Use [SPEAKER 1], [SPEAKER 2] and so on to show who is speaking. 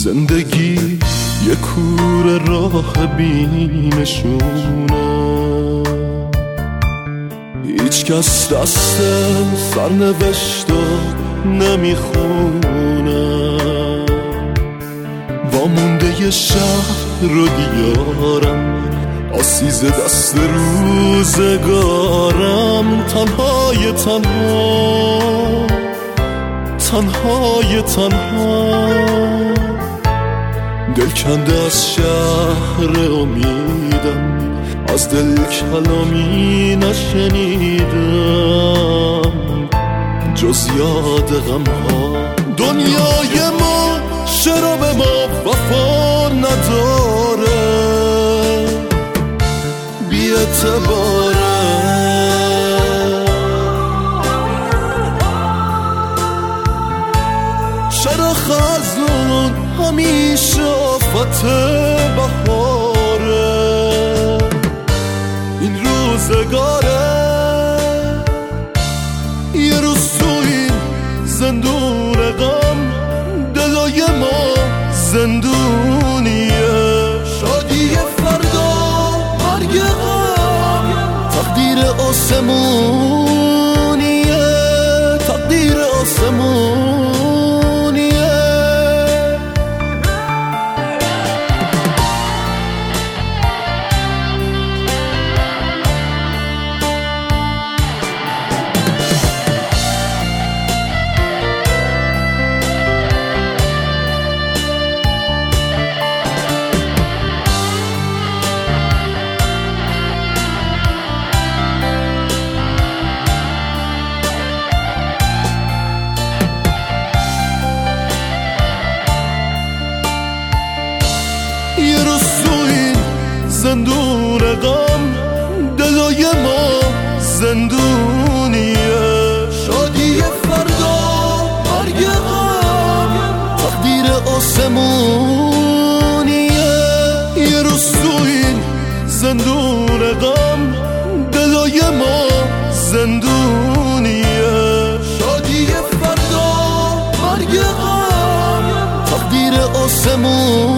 [SPEAKER 1] زندگی یه کوره راه بی‌نشونه، هیچ کس دست سرنوشتو نمیخونه. وامونده یه شهر رو دیارم، آسیز دست روزگارم، تنهای تنها دل کنده از شهر امیدم، از دل کلامی نشنیدم جز یاد غمها. دنیای ما چرا به ما وفا نداره، بی اعتباره. چرا خزون همیشه آفت بهاره، این روزگاره. یه روز تو این زندون غم دلای ما زندونیه، شادی فردا مرگ غم تقدیر آسمونیه، تقدیر آسمونیه. یه روز تو این زندون غم دلای ما زندونیه، شادی فردا مرگ غم تقدیر آسمونیه. یه روز تو این زندون غم دلای ما زندونیه، شادی فردا مرگ غم تقدیر آسمونیه.